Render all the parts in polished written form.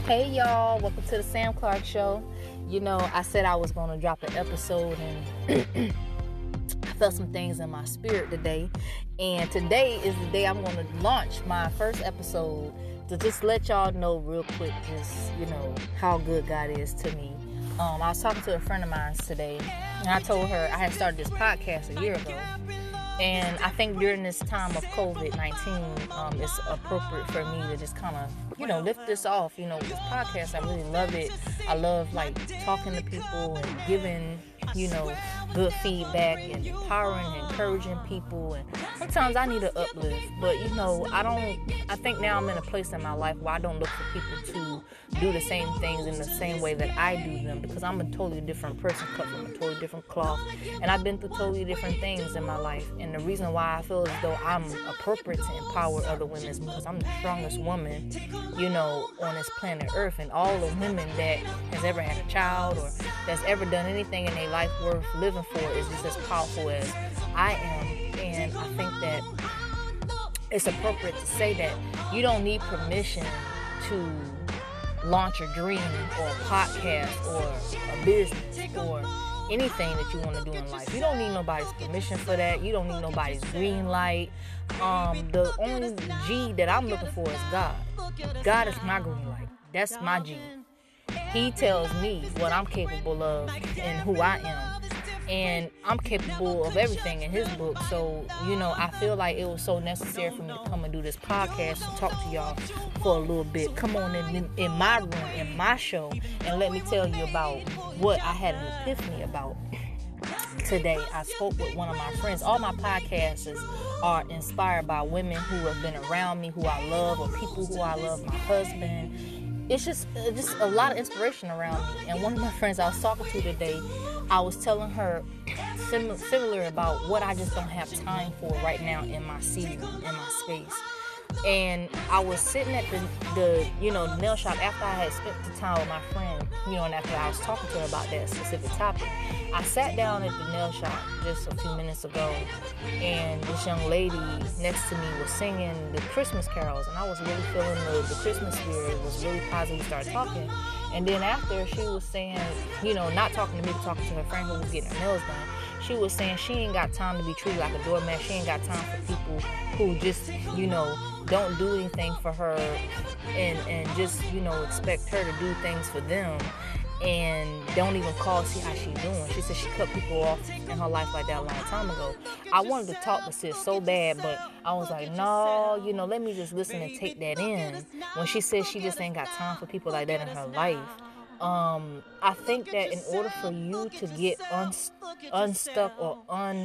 Hey y'all, welcome to the Sam Clark Show. You know, I said I was going to drop an episode and I felt some things in my spirit today. And today is the day I'm going to launch my first episode to just let y'all know real quick, how good God is to me. I was talking to a friend of mine today and I told her I had started this podcast a year ago. And I think during this time of COVID-19, it's appropriate for me to just kind of, lift this off. With this podcast, I really love it. I love, talking to people and giving, good feedback and empowering and encouraging people. And sometimes I need an uplift. But, I think now I'm in a place in my life where I don't look for people to do the same things in the same way that I do them, because I'm a totally different person, cut from a totally different cloth, and I've been through totally different things in my life. And the reason why I feel as though I'm appropriate to empower other women is because I'm the strongest woman, on this planet Earth. And all the women that has ever had a child or that's ever done anything in their life worth living for is just as powerful as I am. And I think that it's appropriate to say that you don't need permission to launch a dream or a podcast or a business or anything that you want to do in life. You don't need nobody's permission for that. You don't need nobody's green light. The only G that I'm looking for is God. God is my green light. That's my G. He tells me what I'm capable of and who I am. And I'm capable of everything in his book. So, I feel like it was so necessary for me to come and do this podcast and talk to y'all for a little bit. Come on in my room, in my show, and let me tell you about what I had an epiphany about today. I spoke with one of my friends. All my podcasts are inspired by women who have been around me, who I love, or people who I love, my husband. It's just a lot of inspiration around me. And one of my friends I was talking to today, I was telling her similar about what I just don't have time for right now in my season, in my space. And I was sitting at the nail shop after I had spent the time with my friend, and after I was talking to her about that specific topic. I sat down at the nail shop just a few minutes ago, and this young lady next to me was singing the Christmas carols, and I was really feeling the Christmas spirit. It was really positive. We started talking, and then after she was saying, not talking to me, but talking to her friend who was getting her nails done, she was saying she ain't got time to be treated like a doormat. She ain't got time for people who just, don't do anything for her and just, expect her to do things for them and don't even call to see how she's doing. She said she cut people off in her life like that a long time ago. I wanted to talk to sis so bad, but I was like, no, let me just listen and take that in. When she said she just ain't got time for people like that in her life, I think that in order for you to get unstuck or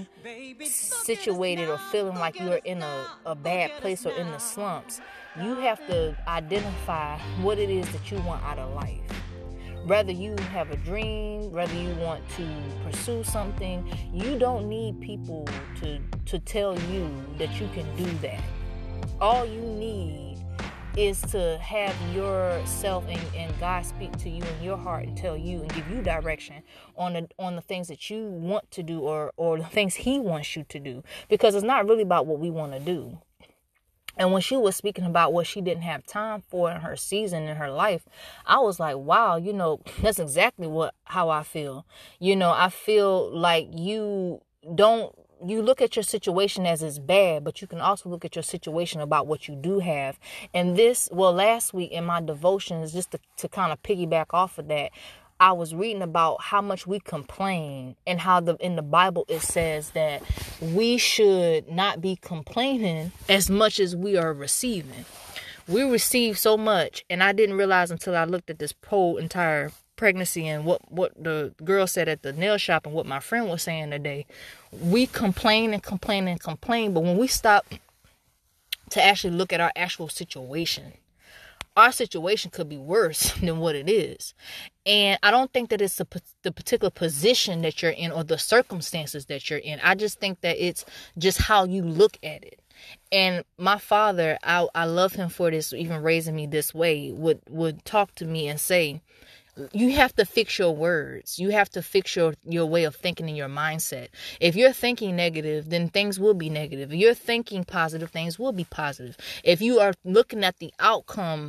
unsituated or feeling like you're in a bad place or in the slumps, you have to identify what it is that you want out of life. Whether you have a dream, whether you want to pursue something, you don't need people to tell you that you can do that. All you need is to have yourself and God speak to you in your heart and tell you and give you direction on the things that you want to do or the things he wants you to do. Because it's not really about what we want to do. And when she was speaking about what she didn't have time for in her season, in her life, I was like, wow, that's exactly how I feel. I feel like you look at your situation as it's bad, but you can also look at your situation about what you do have. And last week in my devotions, just to kind of piggyback off of that, I was reading about how much we complain and how in the Bible it says that we should not be complaining as much as we are receiving. We receive so much, and I didn't realize until I looked at this whole entire pregnancy and what the girl said at the nail shop and what my friend was saying today. We complain and complain and complain, but when we stop to actually look at our actual situation, our situation could be worse than what it is. And I don't think that it's the particular position that you're in or the circumstances that you're in. I just think that it's just how you look at it. And my father, I love him for this, even raising me this way, would talk to me and say, you have to fix your words. You have to fix your way of thinking and your mindset. If you're thinking negative, then things will be negative. If you're thinking positive, things will be positive. If you are looking at the outcome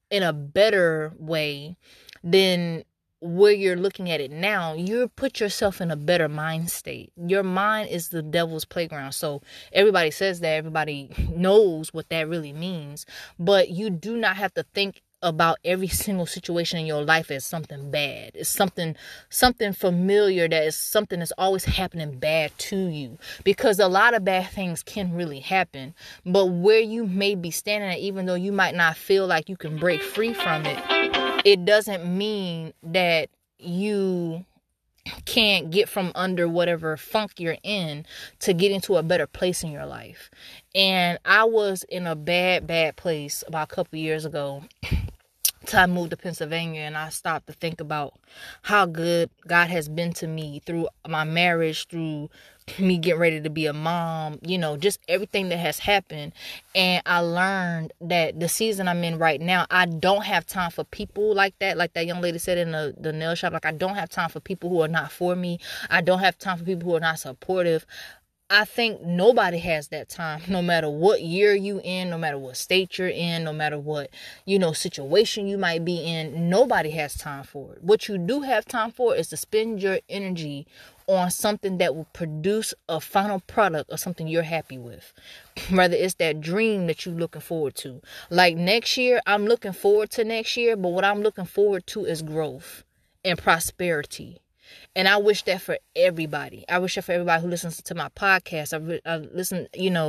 in a better way than where you're looking at it now, you put yourself in a better mind state. Your mind is the devil's playground. So everybody says that, everybody knows what that really means, but you do not have to think about every single situation in your life as something bad. It's something familiar, that is something that's always happening bad to you, because a lot of bad things can really happen. But where you may be standing at, even though you might not feel like you can break free from it, it doesn't mean that you can't get from under whatever funk you're in to get into a better place in your life. And I was in a bad place about a couple years ago. I moved to Pennsylvania, and I stopped to think about how good God has been to me through my marriage, through me getting ready to be a mom, just everything that has happened. And I learned that the season I'm in right now, I don't have time for people like that young lady said in the nail shop. Like, I don't have time for people who are not for me. I don't have time for people who are not supportive. I think nobody has that time, no matter what year you in, no matter what state you're in, no matter what, situation you might be in. Nobody has time for it. What you do have time for is to spend your energy on something that will produce a final product or something you're happy with. Whether it's that dream that you're looking forward to. Like next year, I'm looking forward to next year, but what I'm looking forward to is growth and prosperity. And I wish that for everybody. I wish that for everybody who listens to my podcast. I listen,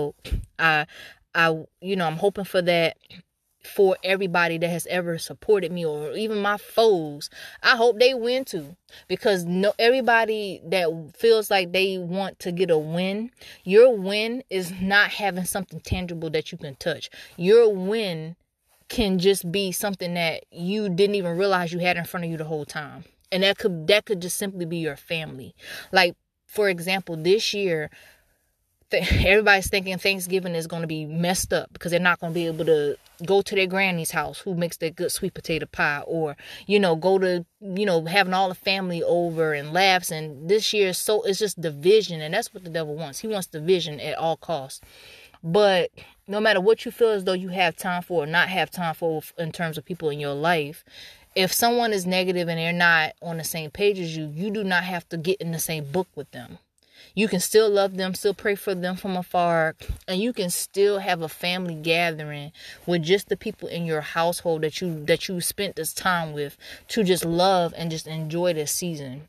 I'm hoping for that for everybody that has ever supported me, or even my foes. I hope they win too, because everybody that feels like they want to get a win, your win is not having something tangible that you can touch. Your win can just be something that you didn't even realize you had in front of you the whole time. And that could just simply be your family. Like, for example, this year, everybody's thinking Thanksgiving is going to be messed up because they're not going to be able to go to their granny's house who makes that good sweet potato pie, or, go to, having all the family over and laughs. And this year, it's just division. And that's what the devil wants. He wants division at all costs. But no matter what you feel as though you have time for or not have time for in terms of people in your life, if someone is negative and they're not on the same page as you, you do not have to get in the same book with them. You can still love them, still pray for them from afar, and you can still have a family gathering with just the people in your household that you spent this time with, to just love and just enjoy this season.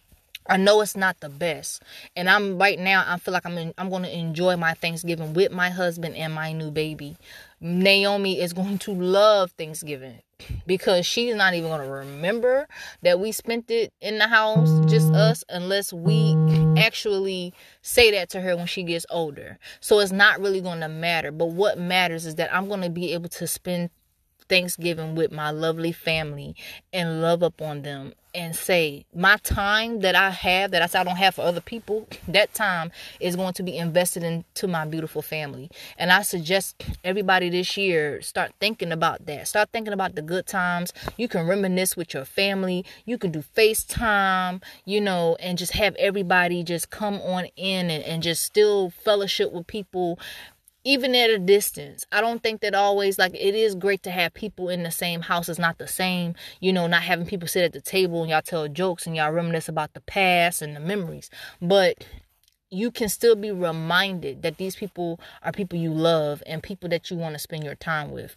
I know it's not the best, and I feel like I'm going to enjoy my Thanksgiving with my husband and my new baby. Naomi is going to love Thanksgiving because she's not even going to remember that we spent it in the house, just us, unless we actually say that to her when she gets older. So it's not really going to matter. But what matters is that I'm going to be able to spend Thanksgiving with my lovely family and love up on them, and say my time that I have, that I say I don't have for other people, that time is going to be invested into my beautiful family. And I suggest everybody this year start thinking about that. Start thinking about the good times. You can reminisce with your family. You can do FaceTime, and just have everybody just come on in and just still fellowship with people, even at a distance. I don't think that always, it is great to have people in the same house. It's not the same, not having people sit at the table and y'all tell jokes and y'all reminisce about the past and the memories. But you can still be reminded that these people are people you love and people that you want to spend your time with.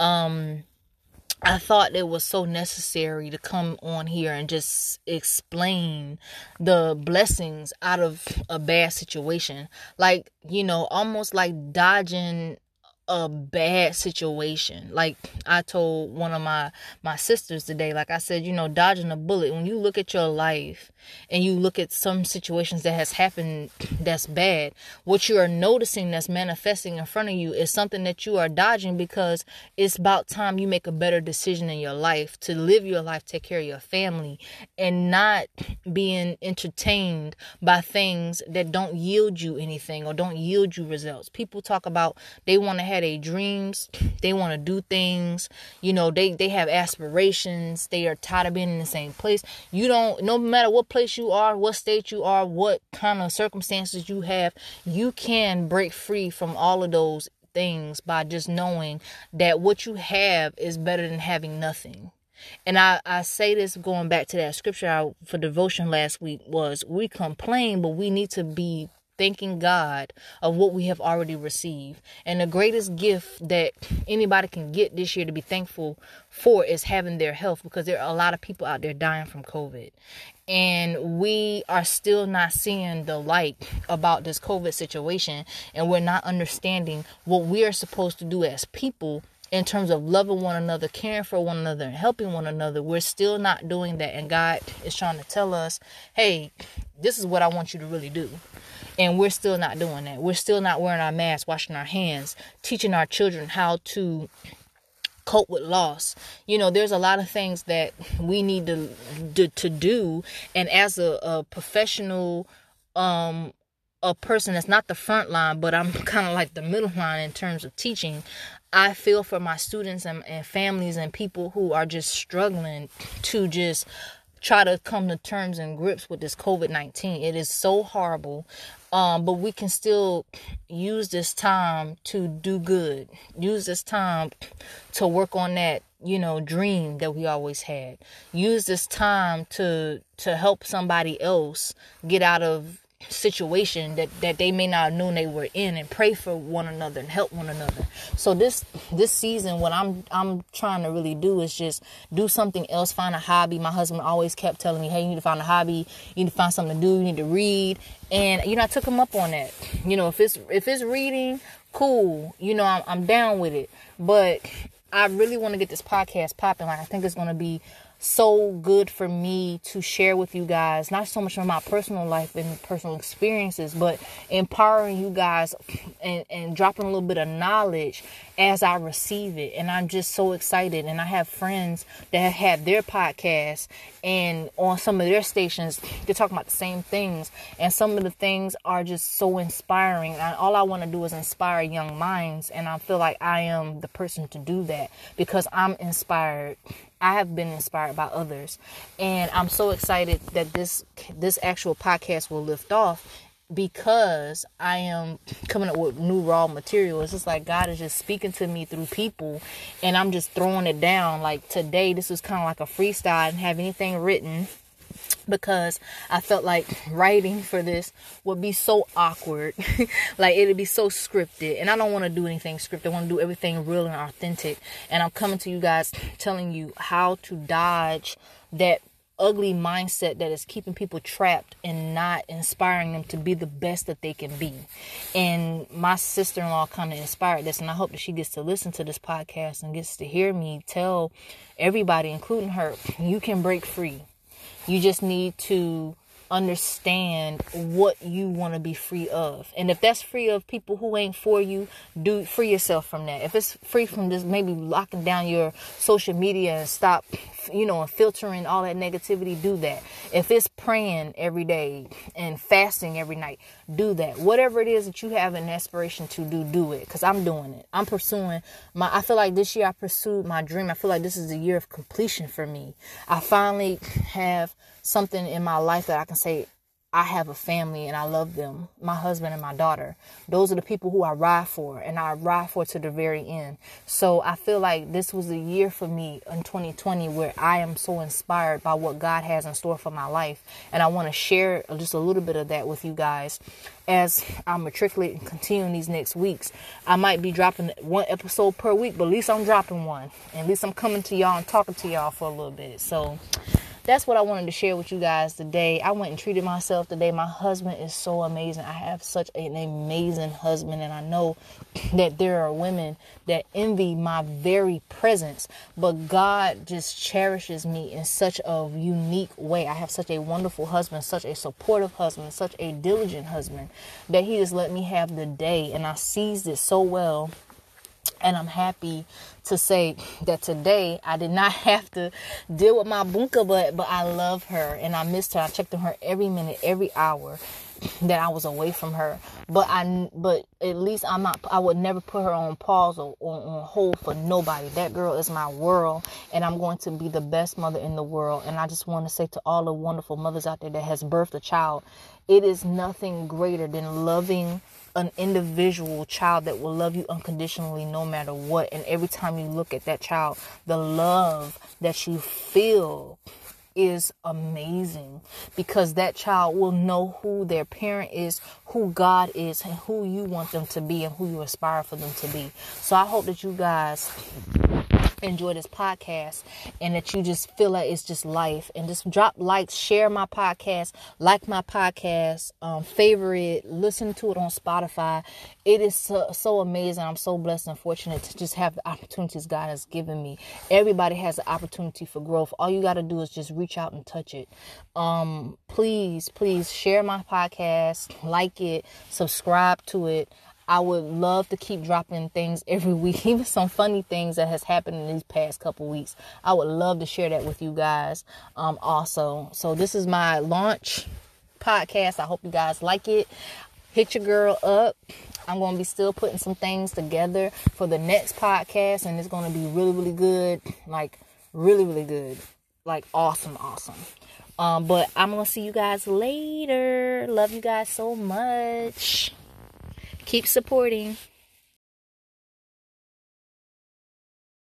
I thought it was so necessary to come on here and just explain the blessings out of a bad situation. Almost like dodging a bad situation. Like I told one of my sisters today, like I said, dodging a bullet. When you look at your life and you look at some situations that has happened that's bad, what you are noticing that's manifesting in front of you is something that you are dodging, because it's about time you make a better decision in your life to live your life, take care of your family, and not being entertained by things that don't yield you anything or don't yield you results. People talk about they want to have their dreams, they want to do things, they have aspirations, they are tired of being in the same place. No matter what place you are, what state you are, what kind of circumstances you have, you can break free from all of those things by just knowing that what you have is better than having nothing. And I say this going back to that scripture for devotion last week was, we complain, but we need to be thanking God of what we have already received. And the greatest gift that anybody can get this year to be thankful for is having their health, because there are a lot of people out there dying from COVID. And we are still not seeing the light about this COVID situation. And we're not understanding what we are supposed to do as people in terms of loving one another, caring for one another, and helping one another. We're still not doing that. And God is trying to tell us, hey, this is what I want you to really do. And we're still not doing that. We're still not wearing our masks, washing our hands, teaching our children how to cope with loss. There's a lot of things that we need to do. And as a professional, a person that's not the front line, but I'm kind of like the middle line in terms of teaching, I feel for my students and families and people who are just struggling to just try to come to terms and grips with this COVID-19. It is so horrible. But we can still use this time to do good. Use this time to work on that, dream that we always had. Use this time to help somebody else get out of situation that they may not have known they were in, and pray for one another and help one another. So this season, what I'm trying to really do is just do something else, find a hobby. My husband always kept telling me, hey, you need to find a hobby, you need to find something to do, you need to read. And I took him up on that. If it's reading, cool, I'm down with it. But I really want to get this podcast popping. Like, I think it's going to be so good for me to share with you guys, not so much from my personal life and personal experiences, but empowering you guys and dropping a little bit of knowledge as I receive it. And I'm just so excited. And I have friends that have had their podcasts, and on some of their stations, they're talking about the same things. And some of the things are just so inspiring. And all I want to do is inspire young minds. And I feel like I am the person to do that, because I'm inspired. I have been inspired by others, and I'm so excited that this actual podcast will lift off, because I am coming up with new raw material. It's just like God is just speaking to me through people, and I'm just throwing it down. Like today, this was kind of like a freestyle. I didn't have anything written, because I felt like writing for this would be so awkward. Like, it'd be so scripted, and I don't want to do anything scripted. I want to do everything real and authentic. And I'm coming to you guys telling you how to dodge that ugly mindset that is keeping people trapped and not inspiring them to be the best that they can be. And my sister-in-law kind of inspired this, and I hope that she gets to listen to this podcast and gets to hear me tell everybody, including her, you can break free. You just need to understand what you want to be free of. And if that's free of people who ain't for you, free yourself from that. If it's free from just maybe locking down your social media and stop, and filtering all that negativity, do that. If it's praying every day and fasting every night, do that. Whatever it is that you have an aspiration to do it. Because I'm doing it. I'm pursuing I feel like this year I pursued my dream. I feel like this is the year of completion for me. I finally have something in my life that I can say, I have a family and I love them, my husband and my daughter. Those are the people who I ride for, and I ride for to the very end. So I feel like this was a year for me in 2020 where I am so inspired by what God has in store for my life. And I want to share just a little bit of that with you guys as I matriculate and continue in these next weeks. I might be dropping one episode per week, but at least I'm dropping one. And at least I'm coming to y'all and talking to y'all for a little bit. So that's what I wanted to share with you guys today. I went and treated myself today. My husband is so amazing. I have such an amazing husband, and I know that there are women that envy my very presence, but God just cherishes me in such a unique way. I have such a wonderful husband, such a supportive husband, such a diligent husband, that he just let me have the day, and I seized it so well. And I'm happy to say that today I did not have to deal with my bunka, but I love her and I missed her. I checked on her every minute, every hour that I was away from her. But at least I would never put her on pause or on hold for nobody. That girl is my world, and I'm going to be the best mother in the world. And I just want to say to all the wonderful mothers out there that has birthed a child, it is nothing greater than loving an individual child that will love you unconditionally no matter what. And every time you look at that child, the love that you feel is amazing, because that child will know who their parent is, who God is, and who you want them to be, and who you aspire for them to be. So I hope that you guys enjoy this podcast, and that you just feel like it's just life, and just drop likes, share my podcast, like my podcast, favorite, listen to it on Spotify. It is so amazing. I'm so blessed and fortunate to just have the opportunities God has given me. Everybody has an opportunity for growth. All you got to do is just reach out and touch it. Please share my podcast, like it, subscribe to it. I would love to keep dropping things every week, even some funny things that has happened in these past couple weeks. I would love to share that with you guys also. So this is my launch podcast. I hope you guys like it. Hit your girl up. I'm going to be still putting some things together for the next podcast, and it's going to be really, really good. Like, really, really good. Like, awesome. But I'm going to see you guys later. Love you guys so much. Keep supporting.